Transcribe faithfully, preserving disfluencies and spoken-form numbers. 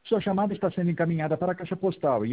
Sua chamada está sendo encaminhada para a caixa postal e